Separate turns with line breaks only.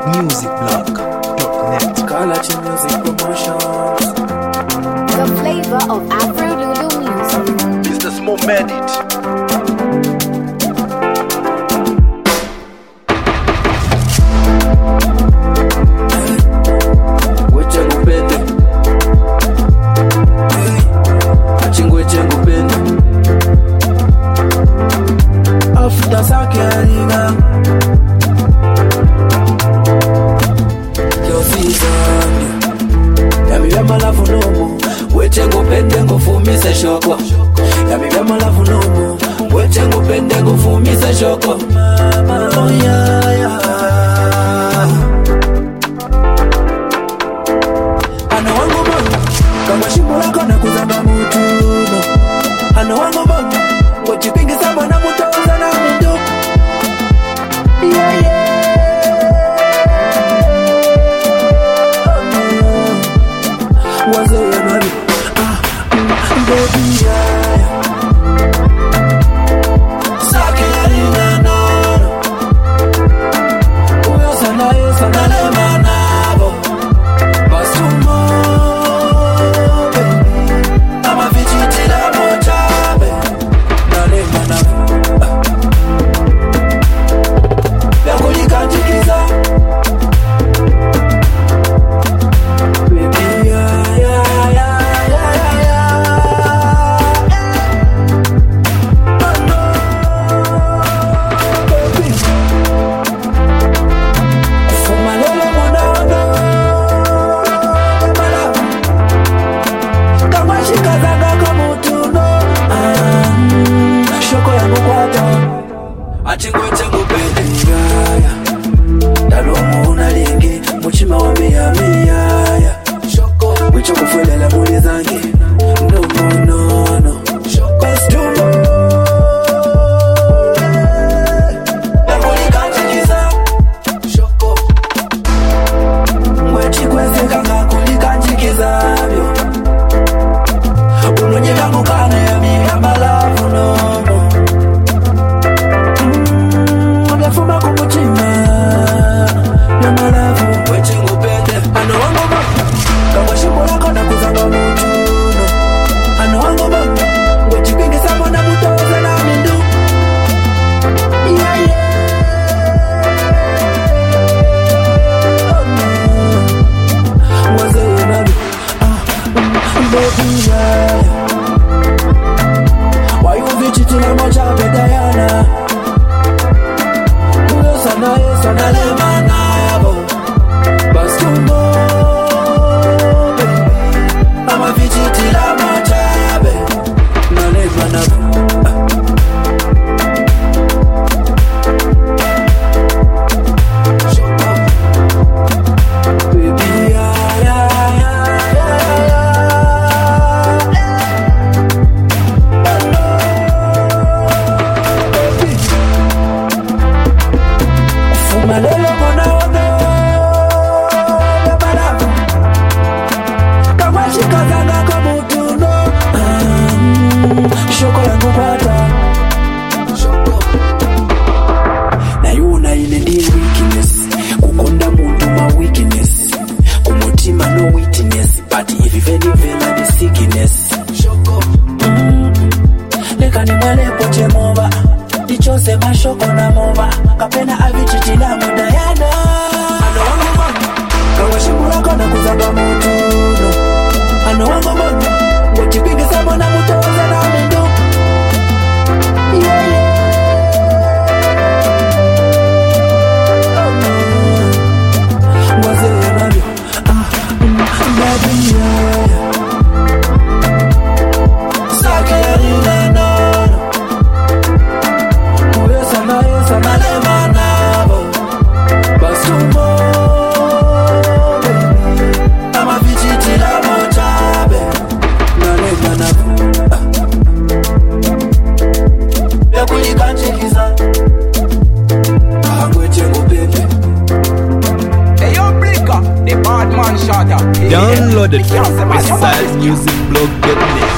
musicblog.net.
Kalachi Music Promotions.
The flavor of Afro Lulu music.
It's the small mandate.
Shoko yami kama lavu nomo wete ngupende ngufumise shoko mama oh yeah ana wangu bongo kama shimo lako na kuzama mutuno ana wangu bongo wachipingi saba na mutoza na mindo yeah wazo ya mami baby, sake yarina no uyo sana lemanabo basumo baby ama vichitila mochabe na lemanabo yakulikanjikiza baby muchima wa mia shoko wicho kufuelela muli zangi no costume nakulikanjikiza shoko mwechi kweze kanga kulikanjikiza vyo unonyeka mukane ya miya malavu nomo unefuma kumuchima na malavu wechi ngupende ano wangu bako kama shimbo lako na kuzanga mutuno ano wangu bako wechi kwingi sama na mutoza na mindu yeah oh no waze yunami baby yeah wayuvichitila mocha pedayana uyo sana lemana Bastumbo, baby, ama vichitila mochabe, nalekwa nabu. Shoko, baby, baby, fumalelo mona wado. Shikazanga kama utuno shoko yangu pata shoko na yuna ile ndiye weakness kukonda muntu ma weakness kumutima no witness but if you vela the sickness shoko leka ni mwele poche mova dichose mashoko na mova kapena avichitila mudayana ano wangu mama kawa shimura kona kuzanga mutuno ano wangu mama wachipingi sabo na mutoza na mindo yeah oh no waze nabyo baby yeah sake yarina no uyo sana lemanabo basumo baby ama vichitila mochabe
Download it from WestsideMusicblog.net.